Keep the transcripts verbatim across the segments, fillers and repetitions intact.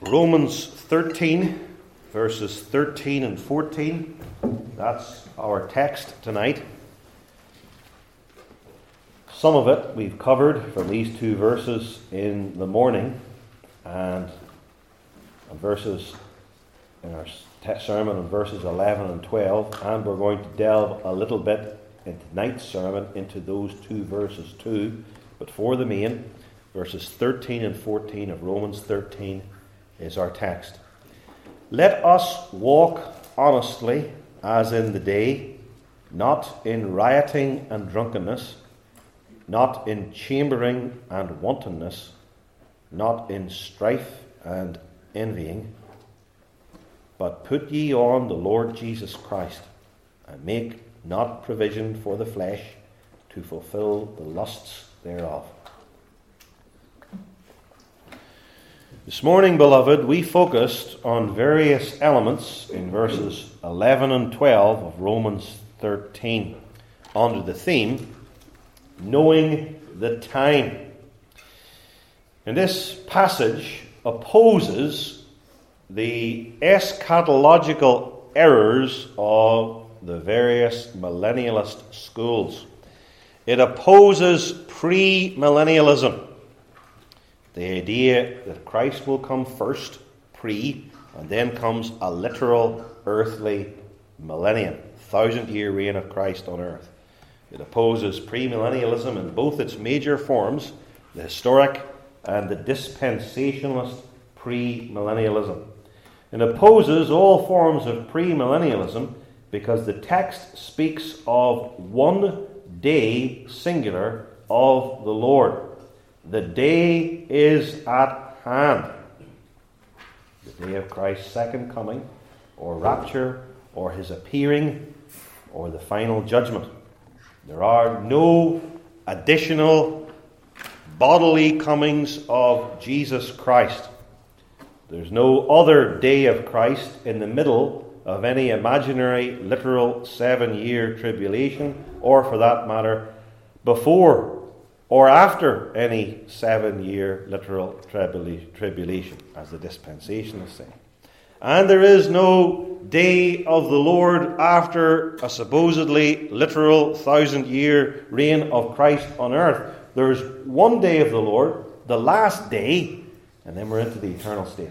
Romans thirteen, verses thirteen and fourteen. That's our text tonight. Some of it we've covered from these two verses in the morning, and verses in our sermon on verses eleven and twelve, and we're going to delve a little bit in tonight's sermon into those two verses too. But for the main, verses thirteen and fourteen of Romans thirteen is our text. Let us walk honestly as in the day, not in rioting and drunkenness, not in chambering and wantonness, not in strife and envying, but put ye on the Lord Jesus Christ, and make not provision for the flesh to fulfill the lusts thereof. This morning, beloved, we focused on various elements in verses eleven and twelve of Romans thirteen under the theme, knowing the time. And this passage opposes the eschatological errors of the various millennialist schools. It opposes premillennialism, the idea that Christ will come first, pre, and then comes a literal earthly millennium, thousand-year reign of Christ on earth. It opposes premillennialism in both its major forms, the historic and the dispensationalist premillennialism. It opposes all forms of premillennialism because the text speaks of one day singular of the Lord. The day is at hand. The day of Christ's second coming, or rapture, or his appearing, or the final judgment. There are no additional bodily comings of Jesus Christ. There's no other day of Christ in the middle of any imaginary, literal seven-year tribulation, or for that matter, before or after any seven-year literal tribula- tribulation, as the dispensationalists say. And there is no day of the Lord after a supposedly literal thousand-year reign of Christ on earth. There's one day of the Lord, the last day, and then we're into the eternal state.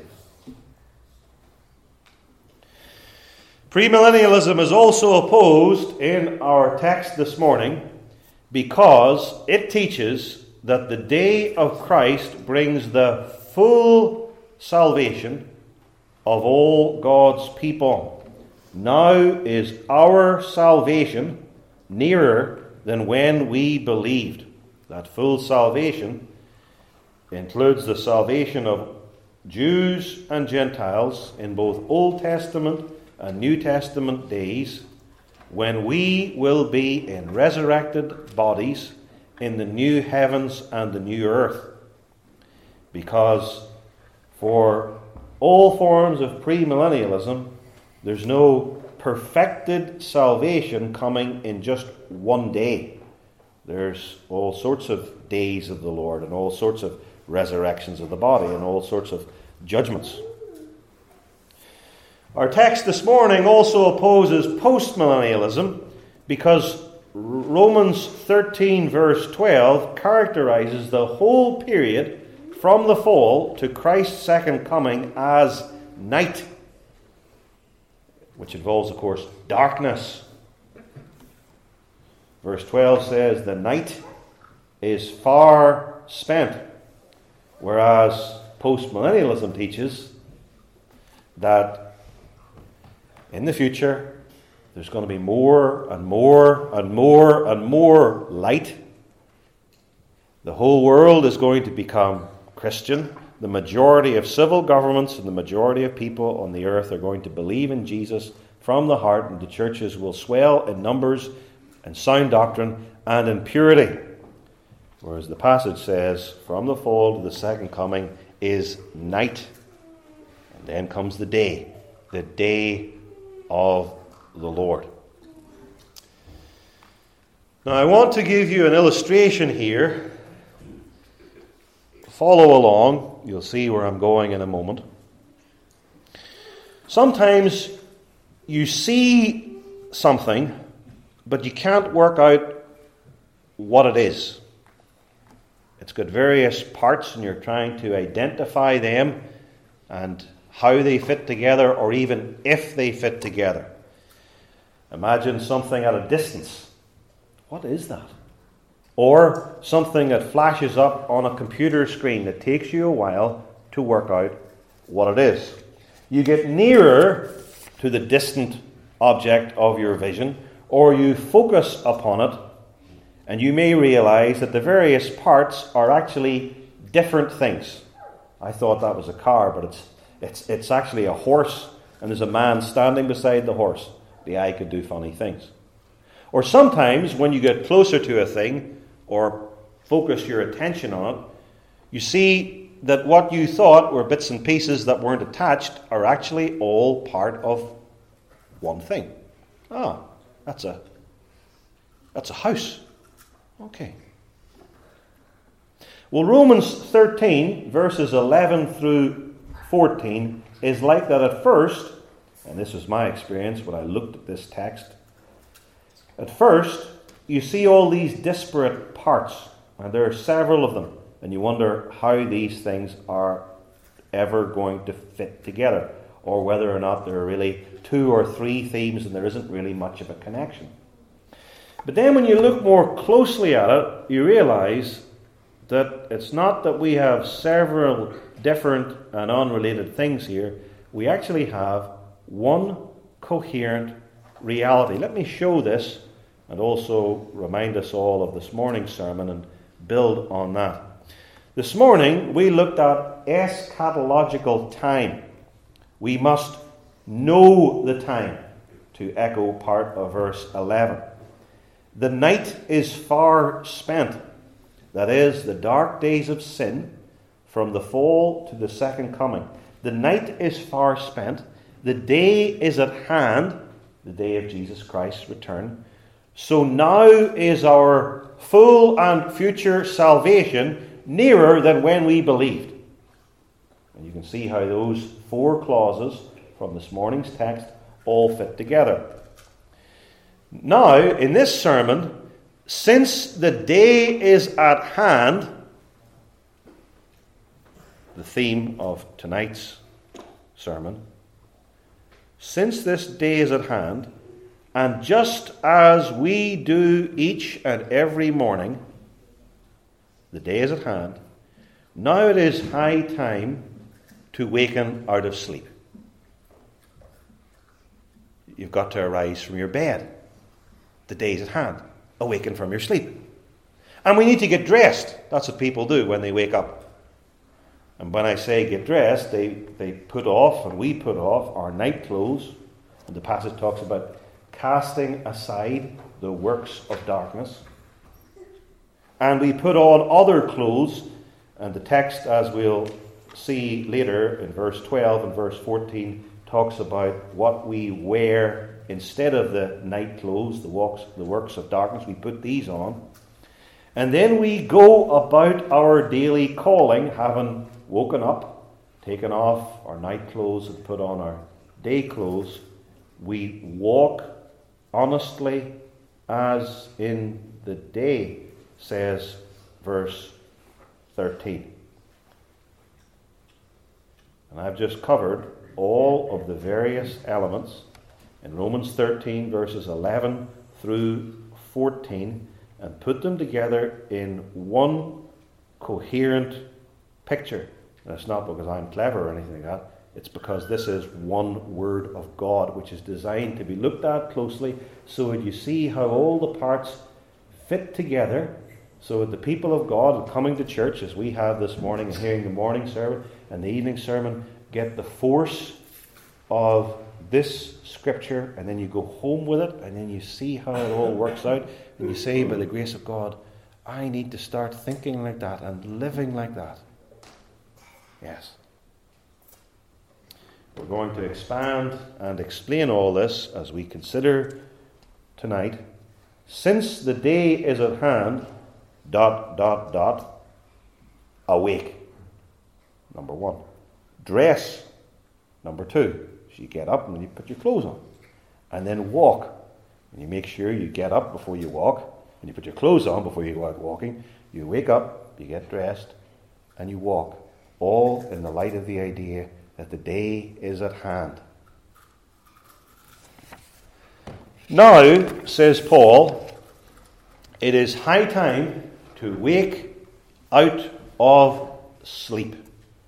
Premillennialism is also opposed in our text this morning because it teaches that the day of Christ brings the full salvation of all God's people. Now is our salvation nearer than when we believed. That full salvation includes the salvation of Jews and Gentiles in both Old Testament and New Testament days, when we will be in resurrected bodies in the new heavens and the new earth. Because for all forms of premillennialism, there's no perfected salvation coming in just one day. There's all sorts of days of the Lord, and all sorts of resurrections of the body, and all sorts of judgments. Our text this morning also opposes postmillennialism because Romans thirteen verse twelve characterizes the whole period from the fall to Christ's second coming as night, which involves, of course, darkness. Verse twelve says the night is far spent, whereas postmillennialism teaches that in the future, there's going to be more and more and more and more light. The whole world is going to become Christian. The majority of civil governments and the majority of people on the earth are going to believe in Jesus from the heart, and the churches will swell in numbers and sound doctrine and in purity. Whereas the passage says, from the fall to the second coming is night. And then comes the day, the day of the Lord. Now, I want to give you an illustration here. Follow along. You'll see where I'm going in a moment. Sometimes you see something, but you can't work out what it is. It's got various parts and you're trying to identify them and how they fit together, or even if they fit together. Imagine something at a distance. What is that? Or something that flashes up on a computer screen that takes you a while to work out what it is. You get nearer to the distant object of your vision, or you focus upon it, and you may realize that the various parts are actually different things. I thought that was a car, but it's it's it's actually a horse, and there's a man standing beside the horse. The eye could do funny things. Or sometimes when you get closer to a thing, or focus your attention on it, you see that what you thought were bits and pieces that weren't attached are actually all part of one thing. Ah, that's a that's a house. Okay. Well, Romans thirteen, verses eleven through fourteen, is like that at first, and this was my experience when I looked at this text. At first, you see all these disparate parts, and there are several of them, and you wonder how these things are ever going to fit together, or whether or not there are really two or three themes and there isn't really much of a connection. But then when you look more closely at it, you realize that it's not that we have several different and unrelated things here. We actually have one coherent reality. Let me show this and also remind us all of this morning's sermon and build on that. This morning we looked at eschatological time. We must know the time, to echo part of verse eleven. The night is far spent. That is, the dark days of sin, from the fall to the second coming. The night is far spent. The day is at hand, the day of Jesus Christ's return. So now is our full and future salvation nearer than when we believed. And you can see how those four clauses from this morning's text all fit together. Now, in this sermon, since the day is at hand, the theme of tonight's sermon, since this day is at hand, and just as we do each and every morning, the day is at hand, now it is high time to waken out of sleep. You've got to arise from your bed. The day is at hand. Awaken from your sleep. And we need to get dressed. That's what people do when they wake up. And when I say get dressed, they, they put off, and we put off, our night clothes. And the passage talks about casting aside the works of darkness. And we put on other clothes. And the text, as we'll see later in verse twelve and verse fourteen, talks about what we wear instead of the night clothes, the works, the works of darkness. We put these on. And then we go about our daily calling, having woken up, taken off our night clothes and put on our day clothes. We walk honestly as in the day, says verse thirteen. And I've just covered all of the various elements in Romans thirteen, verses eleven through fourteen, and put them together in one coherent picture. And it's not because I'm clever or anything like that. It's because this is one word of God, which is designed to be looked at closely, so that you see how all the parts fit together, so that the people of God coming to church, as we have this morning, and hearing the morning sermon and the evening sermon, get the force of this scripture, and then you go home with it, and then you see how it all works out, and you say, by the grace of God, I need to start thinking like that and living like that. Yes. We're going to expand and explain all this as we consider tonight. Since the day is at hand, dot, dot, dot, awake. Number one. Dress. Number two. So you get up and you put your clothes on. And then walk. And you make sure you get up before you walk. And you put your clothes on before you go out walking. You wake up, you get dressed, and you walk. All in the light of the idea that the day is at hand. Now, says Paul, it is high time to wake out of sleep.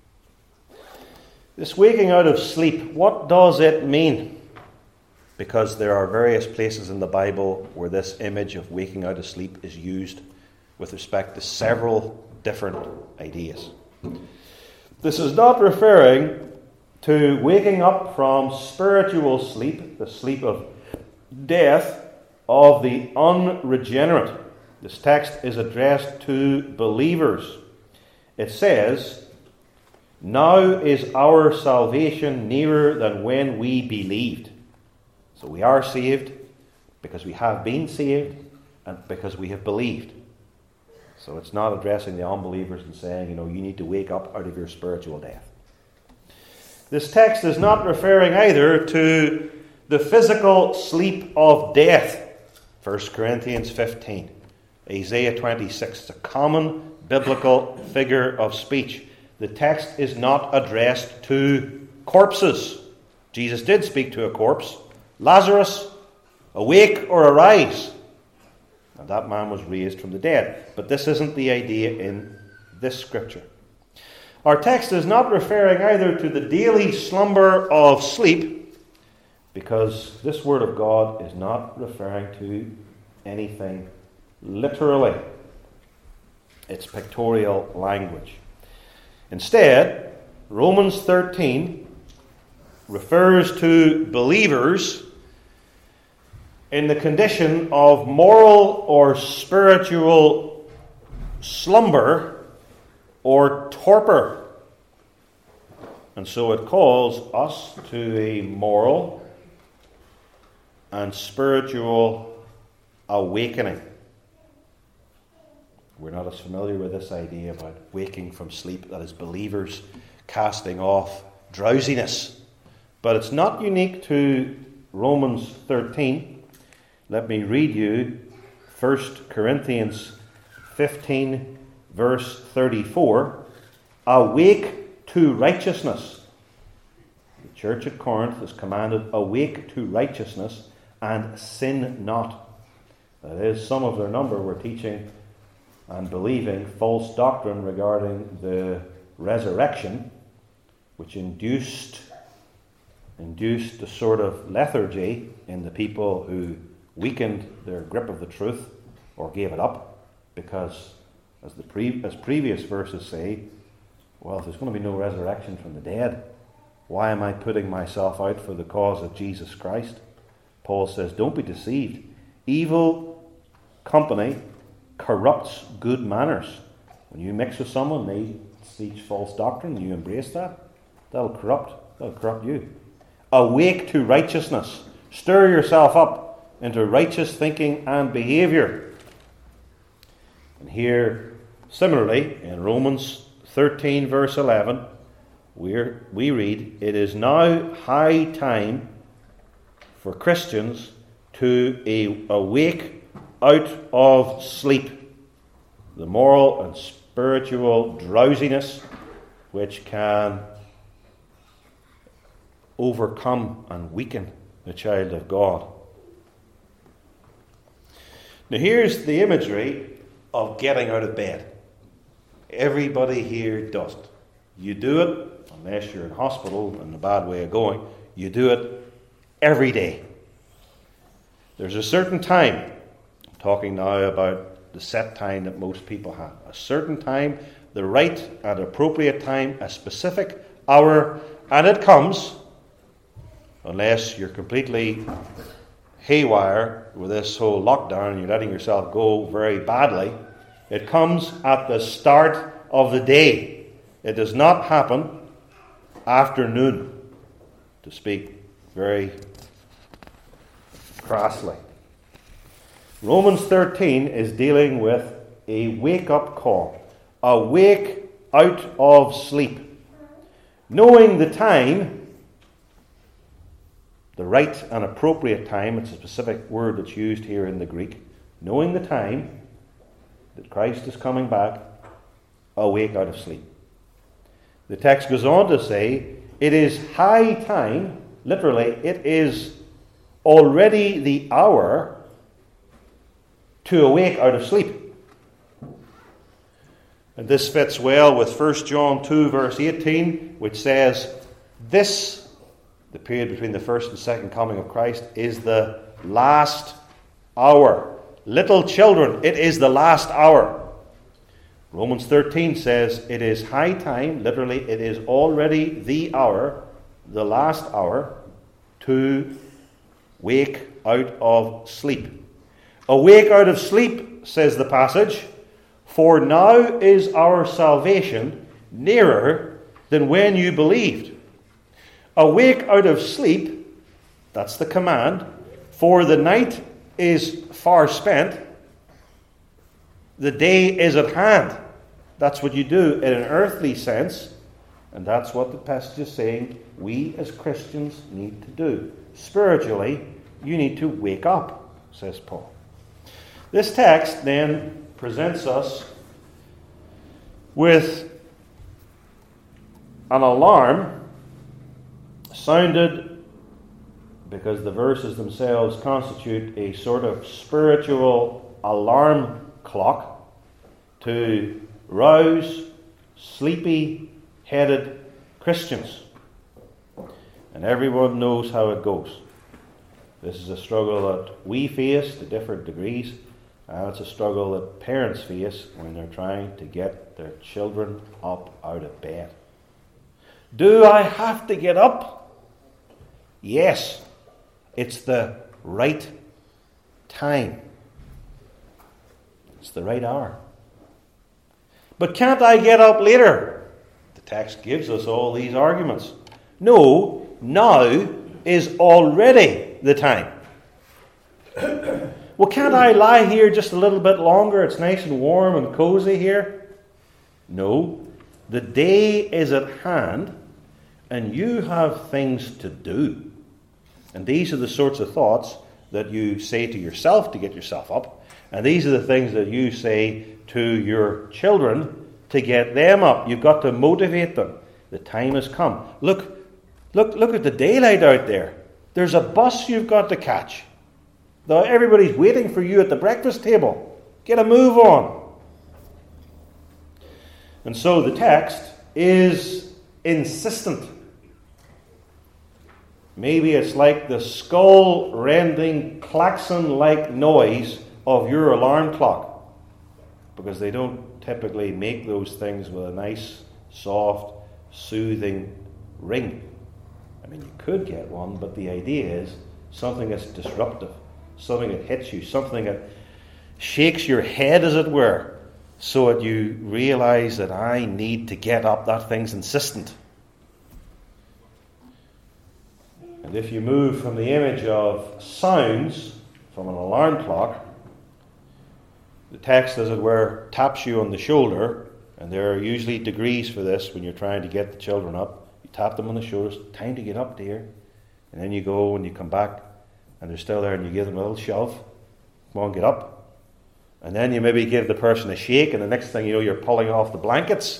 This waking out of sleep, what does it mean? Because there are various places in the Bible where this image of waking out of sleep is used with respect to several different ideas. This is not referring to waking up from spiritual sleep, the sleep of death of the unregenerate. This text is addressed to believers. It says, "Now is our salvation nearer than when we believed." So we are saved because we have been saved and because we have believed. So it's not addressing the unbelievers and saying, you know, you need to wake up out of your spiritual death. This text is not referring either to the physical sleep of death. First Corinthians fifteen, Isaiah twenty-six. It's a common biblical figure of speech. The text is not addressed to corpses. Jesus did speak to a corpse. Lazarus, awake or arise. And that man was raised from the dead. But this isn't the idea in this scripture. Our text is not referring either to the daily slumber of sleep, because this word of God is not referring to anything literally. It's pictorial language. Instead, Romans thirteen refers to believers in the condition of moral or spiritual slumber or torpor. And so it calls us to a moral and spiritual awakening. We're not as familiar with this idea about waking from sleep, that is, believers casting off drowsiness. But it's not unique to Romans thirteen. Let me read you First Corinthians fifteen, verse thirty-four. Awake to righteousness. The church at Corinth is commanded, awake to righteousness and sin not. That is, some of their number were teaching and believing false doctrine regarding the resurrection, which induced induced a sort of lethargy in the people who weakened their grip of the truth or gave it up, because as the pre- as previous verses say, well, if there's going to be no resurrection from the dead, why am I putting myself out for the cause of Jesus Christ? Paul says, don't be deceived. Evil company corrupts good manners. When you mix with someone, they teach false doctrine, you embrace that, that'll corrupt, that'll corrupt you. Awake to righteousness. Stir yourself up into righteous thinking and behavior. And here, similarly, in Romans thirteen, verse eleven, we're, we read, it is now high time for Christians to a, awake out of sleep, the moral and spiritual drowsiness which can overcome and weaken the child of God. Now here's the imagery of getting out of bed. Everybody here does it. You do it, unless you're in hospital in a bad way of going, you do it every day. There's a certain time, I'm talking now about the set time that most people have, a certain time, the right and appropriate time, a specific hour, and it comes, unless you're completely haywire with this whole lockdown and you're letting yourself go very badly, it comes at the start of the day. It does not happen after noon, to speak very crassly. Romans thirteen is dealing with a wake-up call. Awake out of sleep. Knowing the time The right and appropriate time, it's a specific word that's used here in the Greek. Knowing the time that Christ is coming back, awake out of sleep. The text goes on to say, it is high time, literally, it is already the hour to awake out of sleep. And this fits well with First John two, verse eighteen, which says, this, the period between the first and second coming of Christ, is the last hour. Little children, it is the last hour. Romans thirteen says, it is high time, literally, it is already the hour, the last hour, to wake out of sleep. Awake out of sleep, says the passage, for now is our salvation nearer than when you believed. Awake out of sleep, that's the command, for the night is far spent, the day is at hand. That's what you do in an earthly sense, and that's what the passage is saying we as Christians need to do. Spiritually, you need to wake up, says Paul. This text then presents us with an alarm sounded because the verses themselves constitute a sort of spiritual alarm clock to rouse sleepy-headed Christians. And everyone knows how it goes. This is a struggle that we face to different degrees, and it's a struggle that parents face when they're trying to get their children up out of bed. Do I have to get up? Yes, it's the right time. It's the right hour. But can't I get up later? The text gives us all these arguments. No, now is already the time. Well, can't I lie here just a little bit longer? It's nice and warm and cozy here. No, the day is at hand and you have things to do. And these are the sorts of thoughts that you say to yourself to get yourself up. And these are the things that you say to your children to get them up. You've got to motivate them. The time has come. Look, look, look at the daylight out there. There's a bus you've got to catch. Though everybody's waiting for you at the breakfast table. Get a move on. And so the text is insistent. Maybe it's like the skull-rending, klaxon-like noise of your alarm clock. Because they don't typically make those things with a nice, soft, soothing ring. I mean, you could get one, but the idea is something that's disruptive. Something that hits you, something that shakes your head, as it were, so that you realize that I need to get up. That thing's insistent. And if you move from the image of sounds from an alarm clock, the text, as it were, taps you on the shoulder, and there are usually degrees for this when you're trying to get the children up. You tap them on the shoulders, time to get up, dear. And then you go and you come back, and they're still there, and you give them a little shove. Come on, get up. And then you maybe give the person a shake, and the next thing you know, you're pulling off the blankets.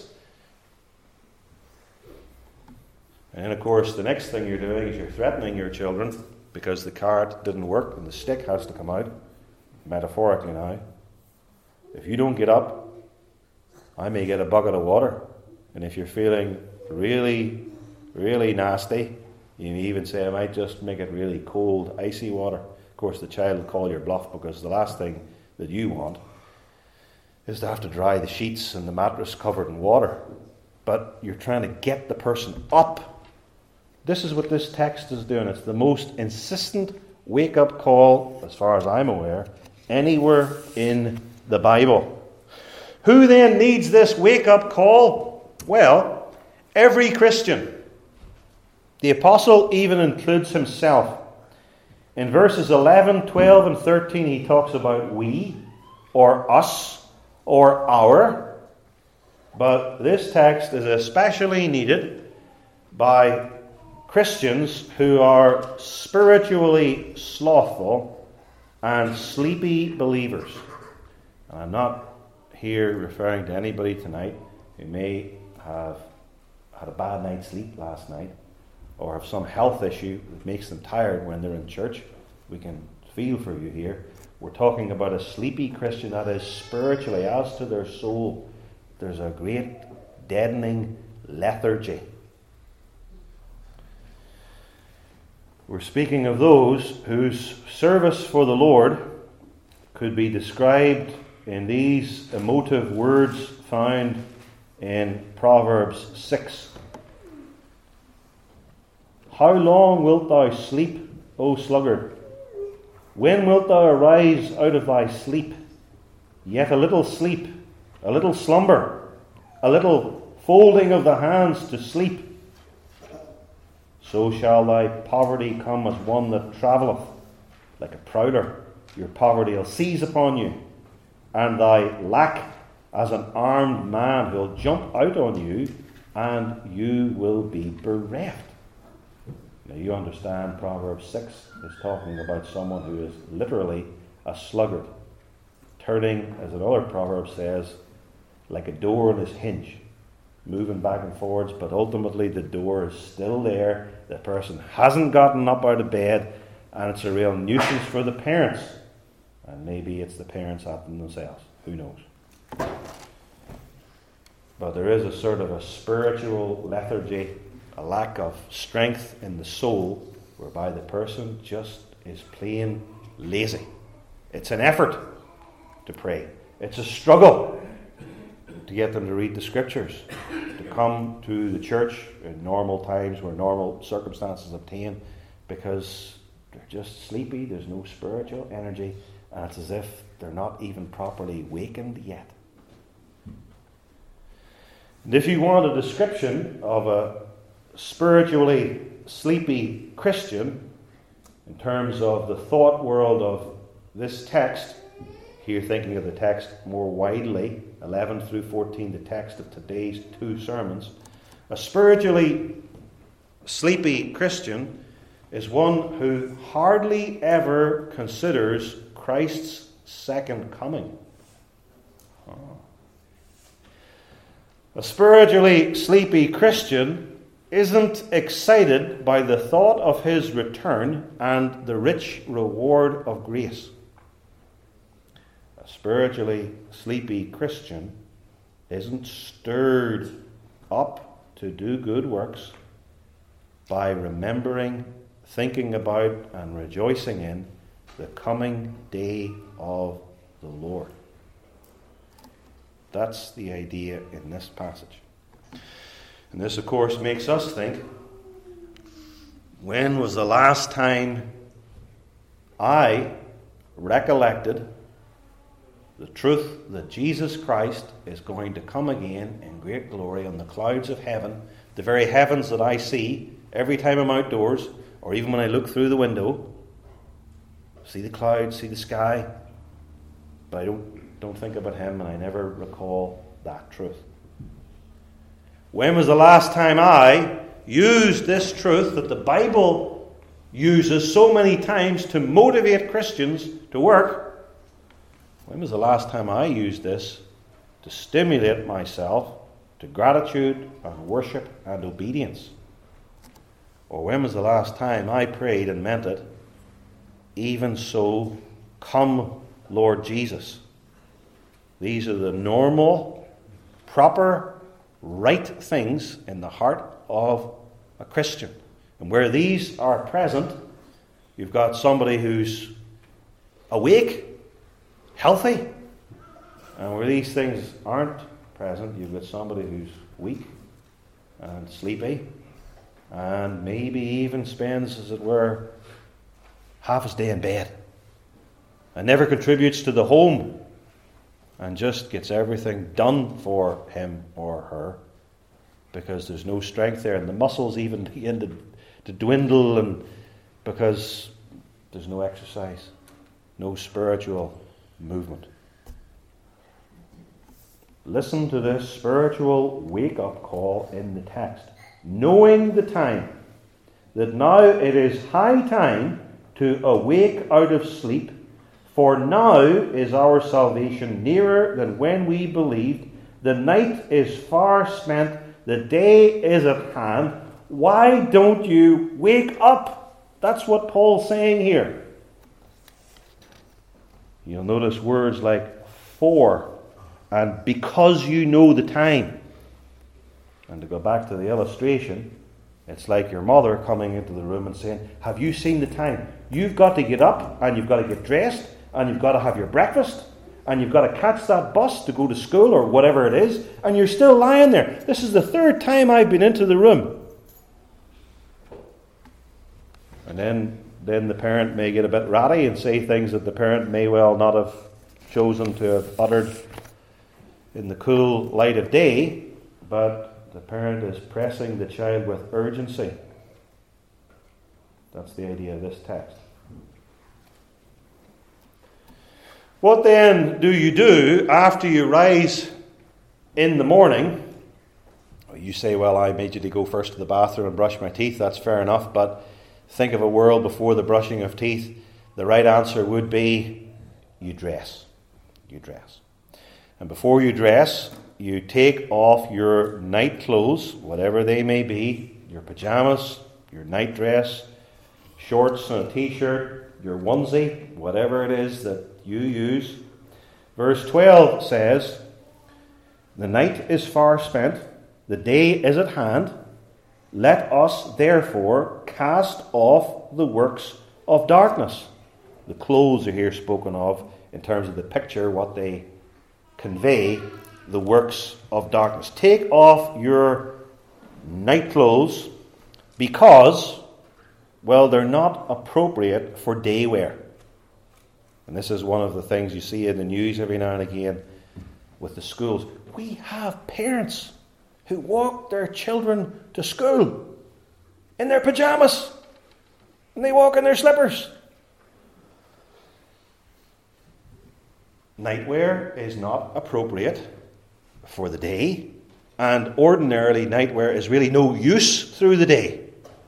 And then, of course, the next thing you're doing is you're threatening your children because the cart didn't work and the stick has to come out, metaphorically now. If you don't get up, I may get a bucket of water. And if you're feeling really, really nasty, you may even say, I might just make it really cold, icy water. Of course, the child will call your bluff because the last thing that you want is to have to dry the sheets and the mattress covered in water. But you're trying to get the person up. This is what this text is doing. It's the most insistent wake-up call, as far as I'm aware, anywhere in the Bible. Who then needs this wake-up call? Well, every Christian. The apostle even includes himself. In verses eleven, twelve, and thirteen, he talks about we, or us, or our. But this text is especially needed by Christians who are spiritually slothful and sleepy believers. And I'm not here referring to anybody tonight who may have had a bad night's sleep last night or have some health issue that makes them tired when they're in church. We can feel for you here. We're talking about a sleepy Christian that is spiritually, as to their soul, there's a great deadening lethargy. We're speaking of those whose service for the Lord could be described in these emotive words found in Proverbs six. How long wilt thou sleep, O sluggard? When wilt thou arise out of thy sleep? Yet a little sleep, a little slumber, a little folding of the hands to sleep. So shall thy poverty come as one that travelleth, like a prowler. Your poverty will seize upon you, and thy lack as an armed man who will jump out on you, and you will be bereft. Now you understand Proverbs six is talking about someone who is literally a sluggard, turning, as another proverb says, like a door on its hinge, moving back and forwards, but ultimately the door is still there. The person hasn't gotten up out of bed, and it's a real nuisance for the parents. And maybe it's the parents at them themselves. Who knows? But there is a sort of a spiritual lethargy, a lack of strength in the soul, whereby the person just is plain lazy. It's an effort to pray. It's a struggle to get them to read the Scriptures, to come to the church in normal times where normal circumstances obtain, because they're just sleepy, there's no spiritual energy, and it's as if they're not even properly wakened yet. And if you want a description of a spiritually sleepy Christian in terms of the thought world of this text, here thinking of the text more widely, eleven through fourteen, the text of today's two sermons, a spiritually sleepy Christian is one who hardly ever considers Christ's second coming. Oh. A spiritually sleepy Christian isn't excited by the thought of his return and the rich reward of grace. A spiritually sleepy Christian isn't stirred up to do good works by remembering, thinking about, and rejoicing in the coming day of the Lord. That's the idea in this passage. And this, of course, makes us think, when was the last time I recollected the truth that Jesus Christ is going to come again in great glory on the clouds of heaven, the very heavens that I see every time I'm outdoors, or even when I look through the window, see the clouds, see the sky, but I don't, don't think about him, and I never recall that truth. When was the last time I used this truth that the Bible uses so many times to motivate Christians to work? When was the last time I used this to stimulate myself to gratitude and worship and obedience? Or when was the last time I prayed and meant it, even so, come Lord Jesus? These are the normal, proper, right things in the heart of a Christian. And where these are present, you've got somebody who's awake, healthy. And where these things aren't present, you've got somebody who's weak and sleepy, and maybe even spends, as it were, half his day in bed, and never contributes to the home, and just gets everything done for him or her, because there's no strength there, and the muscles even begin to, to dwindle, and because there's no exercise, no spiritual movement. Listen to this spiritual wake-up call in the text. Knowing the time, that now it is high time to awake out of sleep, for now is our salvation nearer than when we believed. The night is far spent, the day is at hand. Why don't you wake up? That's what Paul's saying here. You'll notice words like for and because you know the time. And to go back to the illustration, it's like your mother coming into the room and saying, have you seen the time? You've got to get up and you've got to get dressed and you've got to have your breakfast and you've got to catch that bus to go to school or whatever it is, and you're still lying there. This is the third time I've been into the room. And then, then the parent may get a bit ratty and say things that the parent may well not have chosen to have uttered in the cool light of day, but the parent is pressing the child with urgency. That's the idea of this text. What then do you do after you rise in the morning? You say, well, I made you to go first to the bathroom and brush my teeth. That's fair enough, but think of a world before the brushing of teeth. The right answer would be, you dress. You dress. And before you dress, you take off your night clothes, whatever they may be, your pajamas, your night dress, shorts and a t-shirt, your onesie, whatever it is that you use. Verse twelve says, the night is far spent, the day is at hand. Let us therefore cast off the works of darkness. The clothes are here spoken of in terms of the picture, what they convey, the works of darkness. Take off your night clothes because, well, they're not appropriate for day wear. And this is one of the things you see in the news every now and again with the schools. We have parents who walk their children to school in their pajamas, and they walk in their slippers. Nightwear is not appropriate for the day, and ordinarily nightwear is really no use through the day.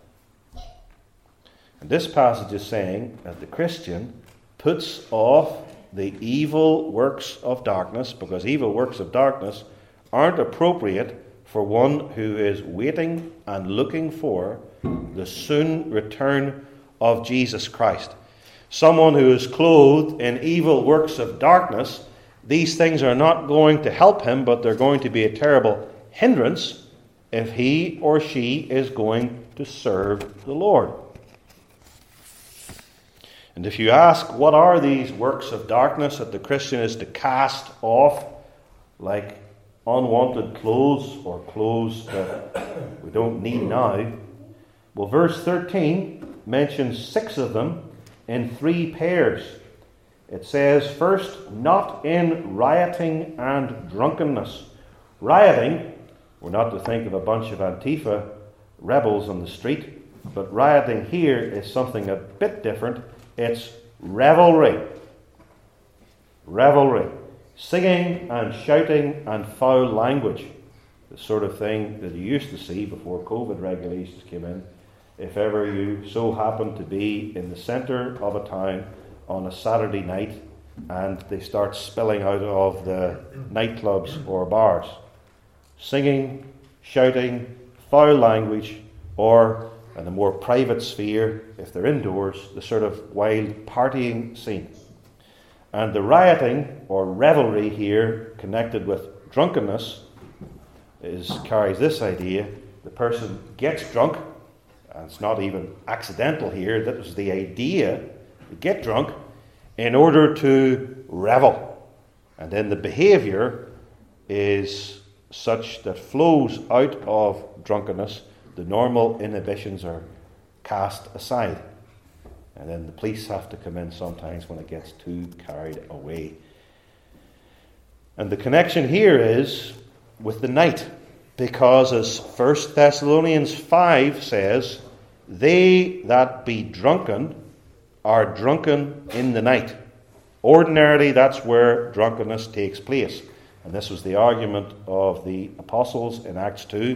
And this passage is saying that the Christian puts off the evil works of darkness, because evil works of darkness aren't appropriate for one who is waiting and looking for the soon return of Jesus Christ. Someone who is clothed in evil works of darkness, these things are not going to help him, but they're going to be a terrible hindrance if he or she is going to serve the Lord. And if you ask, what are these works of darkness that the Christian is to cast off, like unwanted clothes or clothes that we don't need now? Well, verse thirteen mentions six of them in three pairs. It says, first, not in rioting and drunkenness. Rioting, we're not to think of a bunch of Antifa rebels on the street, but rioting here is something a bit different. It's revelry. Revelry. Singing and shouting and foul language. The sort of thing that you used to see before COVID regulations came in. If ever you so happen to be in the centre of a town on a Saturday night and they start spilling out of the nightclubs or bars. Singing, shouting, foul language, or in a more private sphere, if they're indoors, the sort of wild partying scene. And the rioting or revelry here connected with drunkenness is carries this idea. The person gets drunk, and it's not even accidental here, that was the idea, to get drunk in order to revel. And then the behaviour is such that flows out of drunkenness. The normal inhibitions are cast aside. And then the police have to come in sometimes when it gets too carried away. And the connection here is with the night. Because as First Thessalonians five says, they that be drunken are drunken in the night. Ordinarily, that's where drunkenness takes place. And this was the argument of the apostles in Acts two.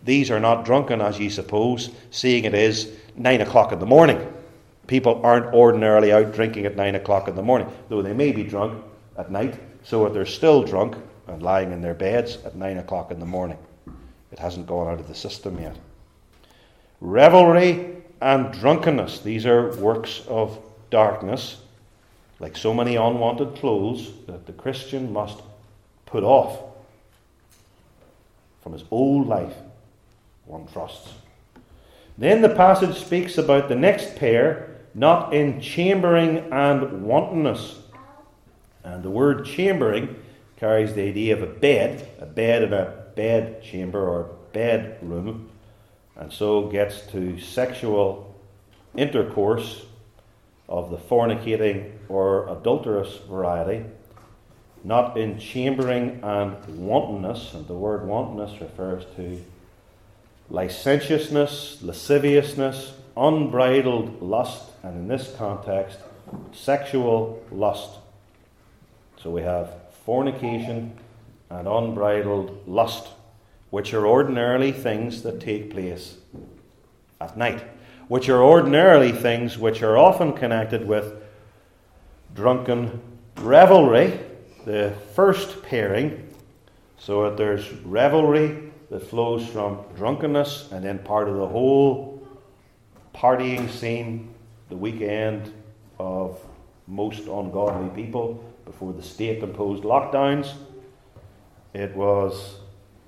these are not drunken as ye suppose, seeing it is nine o'clock in the morning. People aren't ordinarily out drinking at nine o'clock in the morning, though they may be drunk at night, so that they're still drunk and lying in their beds at nine o'clock in the morning. It hasn't gone out of the system yet. Revelry and drunkenness, these are works of darkness, like so many unwanted clothes that the Christian must put off from his old life, one trusts. Then the passage speaks about the next pair, not in chambering and wantonness. And the word chambering carries the idea of a bed, a bed in a bed chamber or bedroom, and so gets to sexual intercourse of the fornicating or adulterous variety, not in chambering and wantonness. And the word wantonness refers to licentiousness, lasciviousness, unbridled lust, and in this context, sexual lust. So we have fornication and unbridled lust, which are ordinarily things that take place at night, which are ordinarily things which are often connected with drunken revelry, the first pairing, so that there's revelry that flows from drunkenness, and then part of the whole partying scene, the weekend of most ungodly people before the state imposed lockdowns. It was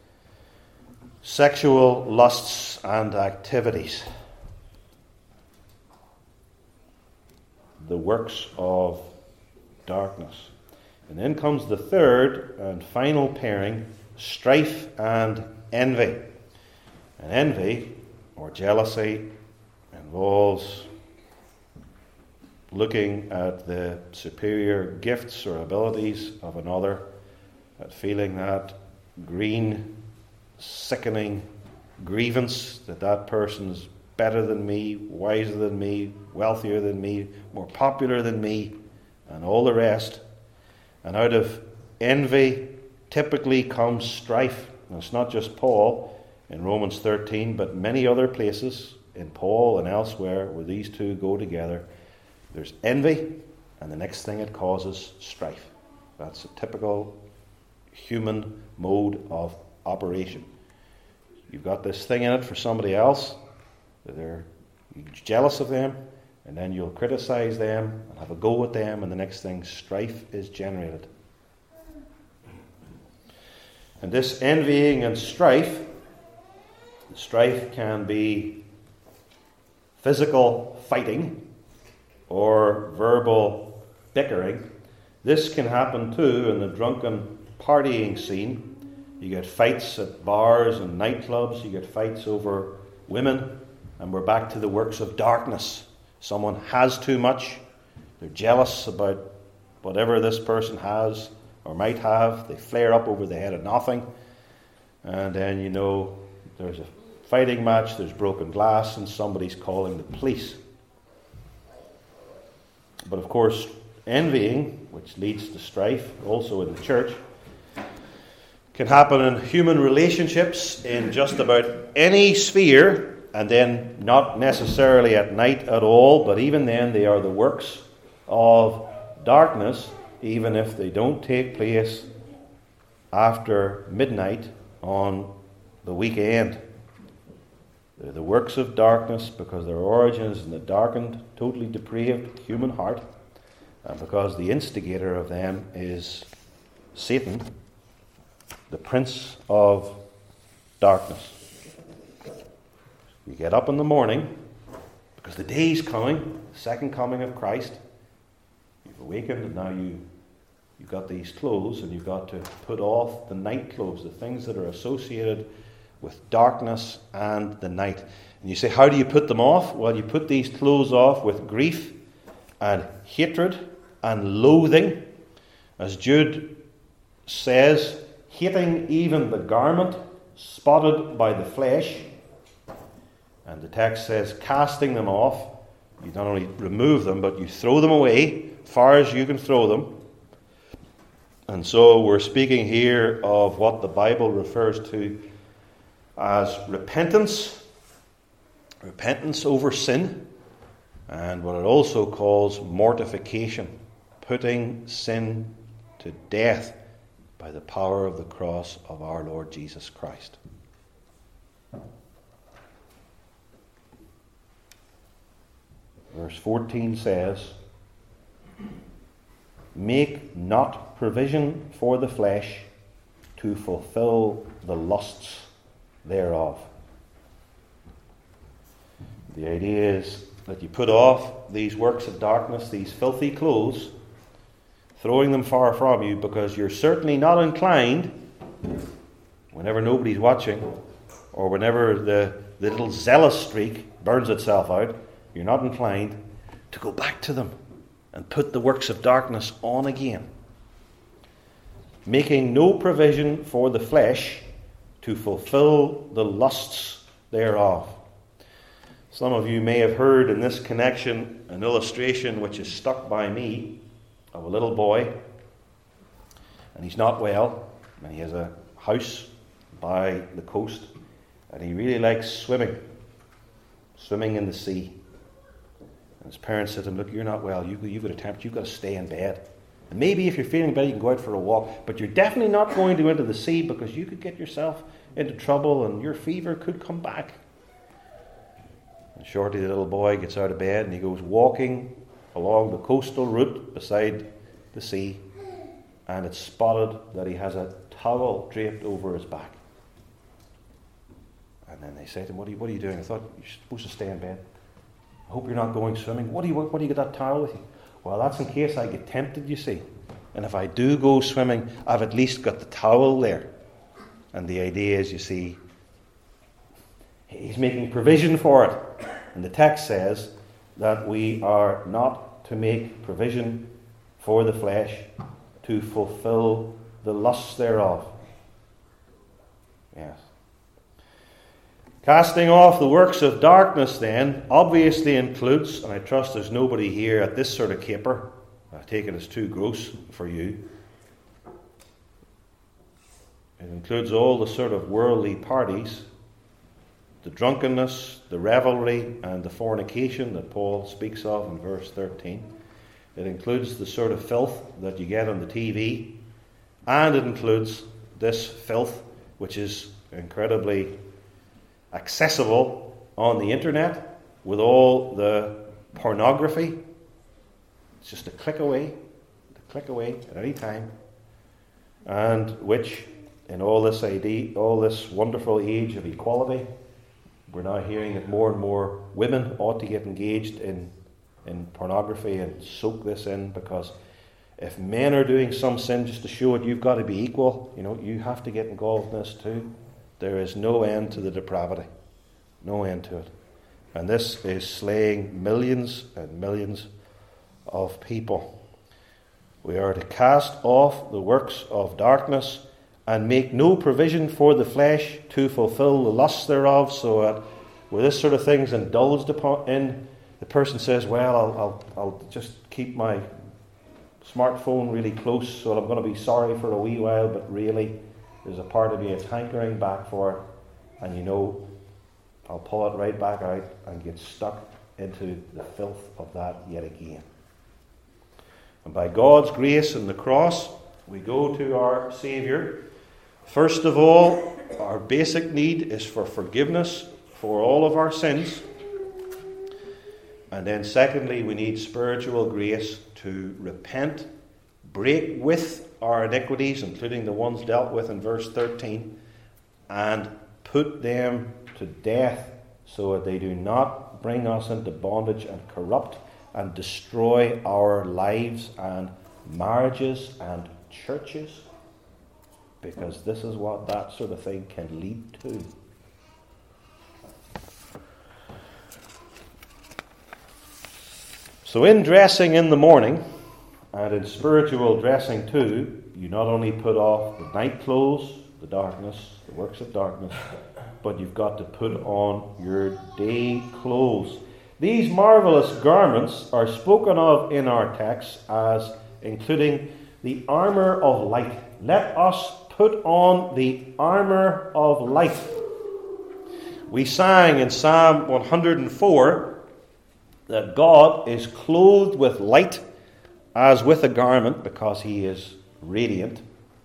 sexual lusts and activities, the works of darkness. And then comes the third and final pairing, strife and envy. And envy, or jealousy, involves looking at the superior gifts or abilities of another, at feeling that green, sickening grievance that that person's better than me, wiser than me, wealthier than me, more popular than me, and all the rest. And out of envy typically comes strife. And it's not just Paul in Romans thirteen, but many other places in Paul and elsewhere where these two go together. There's envy, and the next thing it causes, strife. That's a typical human mode of operation. You've got this thing in it for somebody else, they're jealous of them, and then you'll criticize them and have a go at them, and the next thing, strife is generated. And this envying and strife, strife can be physical fighting or verbal bickering. This can happen too in the drunken partying scene. You get fights at bars and nightclubs, you get fights over women, and we're back to the works of darkness. Someone has too much, they're jealous about whatever this person has or might have, they flare up over the head of nothing, and then you know there's a fighting match, there's broken glass, and somebody's calling the police. But of course, envying, which leads to strife, also in the church, can happen in human relationships in just about any sphere, and then not necessarily at night at all, but even then they are the works of darkness, even if they don't take place after midnight on the weekend. They're the works of darkness because their origin is in the darkened, totally depraved human heart, and because the instigator of them is Satan, the prince of darkness. You get up in the morning because the day's coming, the second coming of Christ. You've awakened, and now you, you've got these clothes, and you've got to put off the night clothes, the things that are associated with darkness and the night. And you say, how do you put them off? Well, you put these clothes off with grief and hatred and loathing. As Jude says, hating even the garment spotted by the flesh. And the text says, casting them off. You not only remove them, but you throw them away as far as you can throw them. And so we're speaking here of what the Bible refers to as repentance, repentance over sin, and what it also calls mortification, putting sin to death by the power of the cross of our Lord Jesus Christ. Verse fourteen says, "Make not provision for the flesh to fulfill the lusts thereof." The idea is that you put off these works of darkness, these filthy clothes, throwing them far from you, because you're certainly not inclined, whenever nobody's watching, or whenever the, the little zealous streak burns itself out, you're not inclined to go back to them and put the works of darkness on again. Making no provision for the flesh to fulfill the lusts thereof. Some of you may have heard in this connection an illustration which is stuck by me of a little boy, and he's not well, and he has a house by the coast, and he really likes swimming, swimming in the sea. And his parents said to him, "Look, you're not well. You, you've got a temperature. You've got to stay in bed. And maybe if you're feeling better, you can go out for a walk. But you're definitely not going to go into the sea, because you could get yourself into trouble and your fever could come back." And shortly the little boy gets out of bed and he goes walking along the coastal route beside the sea. And it's spotted that he has a towel draped over his back. And then they say to him, what are you, what are you doing? I thought you're supposed to stay in bed. I hope you're not going swimming. What do you what do you get that towel with you? Well, that's in case I get tempted, you see. And if I do go swimming, I've at least got the towel there. And the idea is, you see, he's making provision for it. And the text says that we are not to make provision for the flesh to fulfill the lusts thereof. Yes. Casting off the works of darkness, then, obviously includes, and I trust there's nobody here at this sort of caper, I take it as too gross for you, it includes all the sort of worldly parties, the drunkenness, the revelry, and the fornication that Paul speaks of in verse thirteen. It includes the sort of filth that you get on the T V, and it includes this filth which is incredibly accessible on the internet with all the pornography. It's just a click away, a click away at any time, and which, in all this idea, all this wonderful age of equality, we're now hearing that more and more women ought to get engaged in in pornography and soak this in, because if men are doing some sin just to show it, you've got to be equal. You know, you have to get involved in this too. There is no end to the depravity. No end to it. And this is slaying millions and millions of people. We are to cast off the works of darkness and make no provision for the flesh to fulfill the lusts thereof, so that with this sort of things indulged upon in, the person says, well, I'll, I'll, I'll just keep my smartphone really close, so I'm going to be sorry for a wee while, but really there's a part of me that's hankering back for it, and you know, I'll pull it right back out and get stuck into the filth of that yet again. And by God's grace and the cross, we go to our Saviour. First of all, our basic need is for forgiveness for all of our sins. And then secondly, we need spiritual grace to repent, break with our iniquities, including the ones dealt with in verse thirteen, and put them to death so that they do not bring us into bondage and corrupt and destroy our lives and marriages and churches, because this is what that sort of thing can lead to. So in dressing in the morning, and in spiritual dressing too, you not only put off the night clothes, the darkness, the works of darkness, but you've got to put on your day clothes. These marvelous garments are spoken of in our text as including the armour of light. Let us put on the armour of light. We sang in Psalm one hundred four that God is clothed with light as with a garment because he is radiant.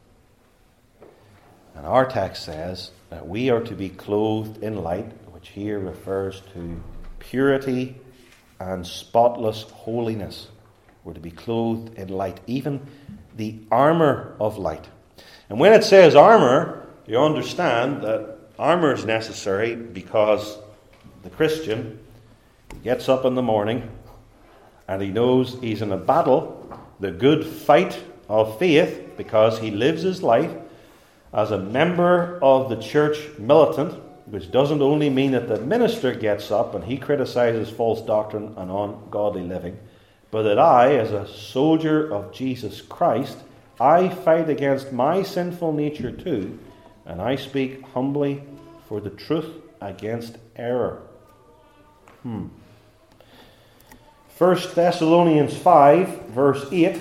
And our text says that we are to be clothed in light, which here refers to purity and spotless holiness. We're to be clothed in light, even the armour of light. And when it says armour, you understand that armour is necessary because the Christian gets up in the morning and he knows he's in a battle, the good fight of faith, because he lives his life as a member of the church militant, which doesn't only mean that the minister gets up and he criticizes false doctrine and ungodly living, but that I, as a soldier of Jesus Christ, I fight against my sinful nature too, and I speak humbly for the truth against error. Hmm. First Thessalonians five, verse eight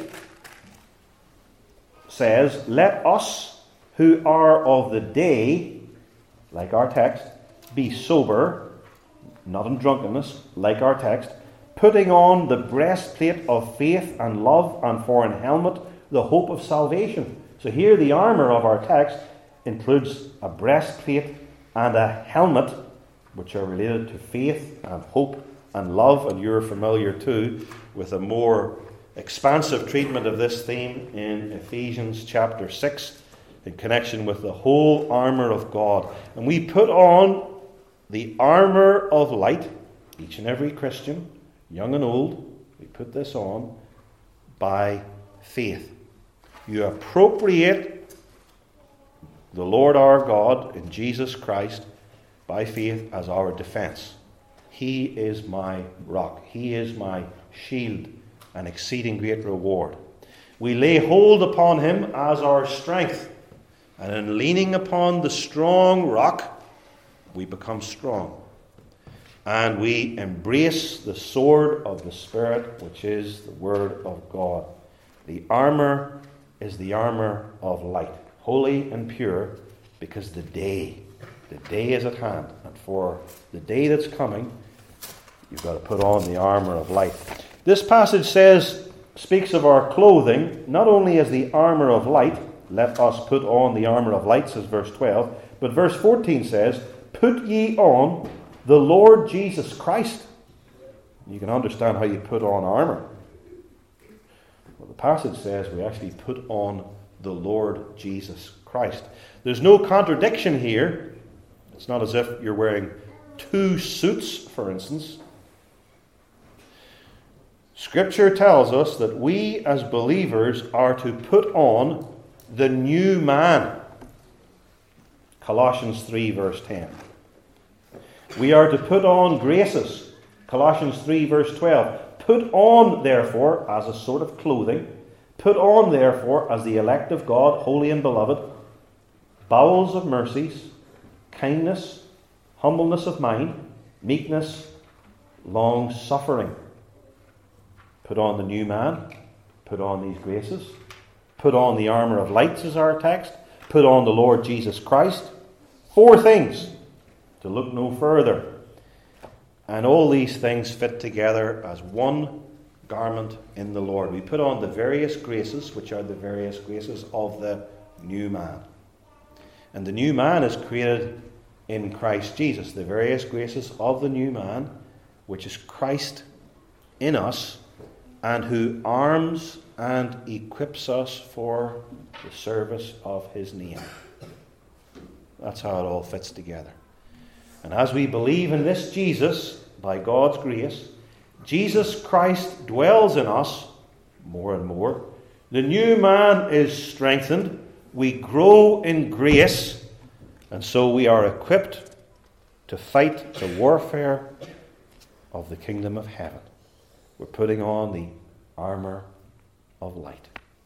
says, "Let us who are of the day," like our text, "be sober, not in drunkenness," like our text, "putting on the breastplate of faith and love, and for an helmet the hope of salvation." So here the armour of our text includes a breastplate and a helmet, which are related to faith and hope and love, and you're familiar too with a more expansive treatment of this theme in Ephesians chapter six in connection with the whole armour of God. And we put on the armour of light, each and every Christian, young and old, we put this on by faith. You appropriate the Lord our God in Jesus Christ by faith as our defence. He is my rock. He is my shield and exceeding great reward. We lay hold upon him as our strength, and in leaning upon the strong rock, we become strong. And we embrace the sword of the Spirit, which is the Word of God. The armour is the armour of light, holy and pure, because the day, the day is at hand. And for the day that's coming, you've got to put on the armour of light. This passage says, speaks of our clothing, not only as the armour of light, let us put on the armour of light, says verse twelve, but verse fourteen says, put ye on the Lord Jesus Christ. You can understand how you put on armour. Well, the passage says we actually put on the Lord Jesus Christ. There's no contradiction here. It's not as if you're wearing two suits, for instance. Scripture tells us that we as believers are to put on the new man. Colossians three verse ten. We are to put on graces. Colossians three verse twelve. Put on, therefore, as a sort of clothing, put on, therefore, as the elect of God, holy and beloved, bowels of mercies, kindness, humbleness of mind, meekness, long-suffering. Put on the new man. Put on these graces. Put on the armour of light, is our text. Put on the Lord Jesus Christ. Four things, to look no further. And all these things fit together as one garment in the Lord. We put on the various graces, which are the various graces of the new man. And the new man is created in Christ Jesus. The various graces of the new man, which is Christ in us, and who arms and equips us for the service of his name. That's how it all fits together. And as we believe in this Jesus, by God's grace, Jesus Christ dwells in us more and more. The new man is strengthened. We grow in grace. And so we are equipped to fight the warfare of the kingdom of heaven. We're putting on the armour of light.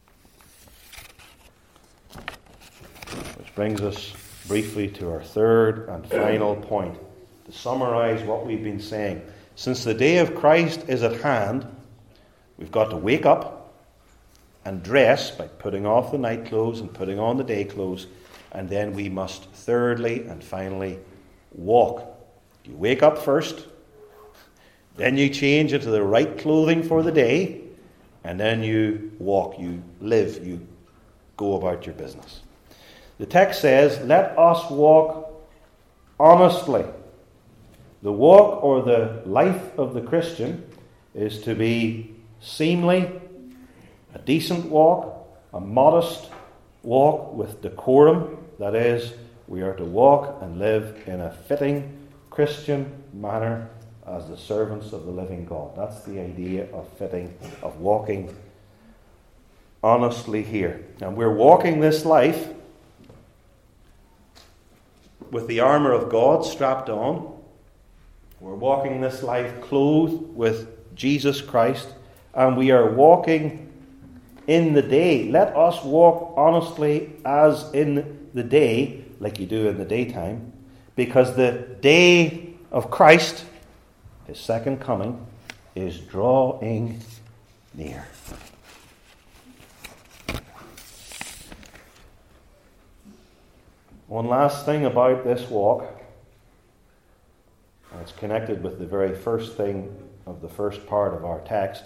Which brings us briefly to our third and final point. To summarize what we've been saying. Since the day of Christ is at hand, we've got to wake up and dress by putting off the night clothes and putting on the day clothes. And then we must thirdly and finally walk You wake up first, then you change into the right clothing for the day, and then you walk, you live, you go about your business. The text says, let us walk honestly. The walk or the life of the Christian is to be seemly, a decent walk, a modest walk with decorum. That is, we are to walk and live in a fitting Christian manner as the servants of the living God. That's the idea of fitting, of walking honestly here. And we're walking this life with the armour of God strapped on. We're walking this life clothed with Jesus Christ, and we are walking in the day. Let us walk honestly as in the day, like you do in the daytime, because the day of Christ, His second coming, is drawing near. One last thing about this walk, and it's connected with the very first thing of the first part of our text.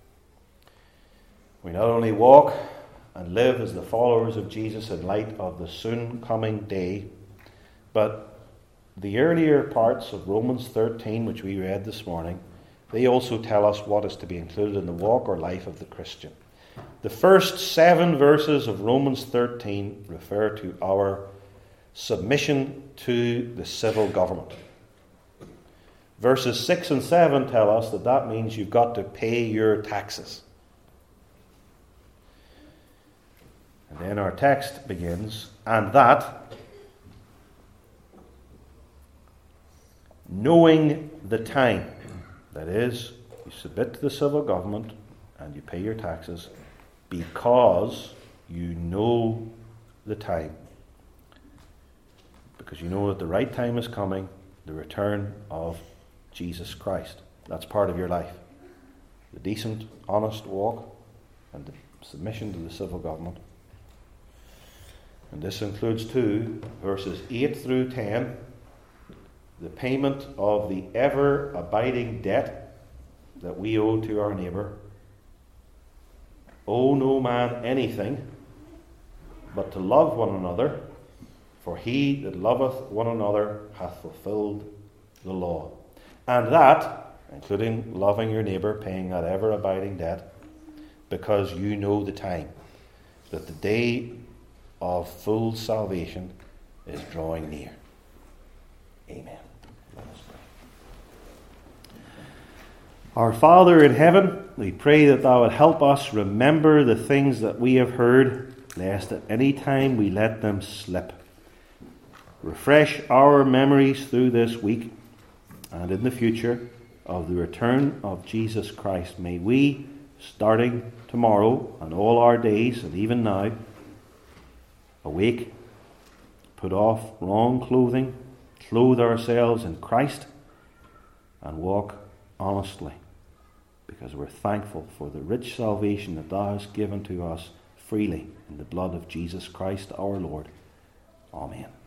We not only walk and live as the followers of Jesus in light of the soon coming day, but the earlier parts of Romans thirteen, which we read this morning, they also tell us what is to be included in the walk or life of the Christian. The first seven verses of Romans thirteen refer to our submission to the civil government. Verses six and seven tell us that that means you've got to pay your taxes. And then our text begins, and that, knowing the time, that is, you submit to the civil government and you pay your taxes because you know the time. Because you know that the right time is coming, the return of Jesus Christ. That's part of your life. The decent, honest walk and the submission to the civil government. And this includes too, verses eight through ten, the payment of the ever-abiding debt that we owe to our neighbour. Owe no man anything but to love one another, for he that loveth one another hath fulfilled the law. And that, including loving your neighbour, paying that ever-abiding debt, because you know the time, that the day of full salvation is drawing near. Amen. Let us pray. Our Father in heaven, we pray that Thou would help us remember the things that we have heard, lest at any time we let them slip. Refresh our memories through this week and in the future of the return of Jesus Christ. May we, starting tomorrow and all our days and even now, awake, put off wrong clothing, clothe ourselves in Christ, and walk honestly, because we're thankful for the rich salvation that Thou hast given to us freely in the blood of Jesus Christ our Lord. Amen.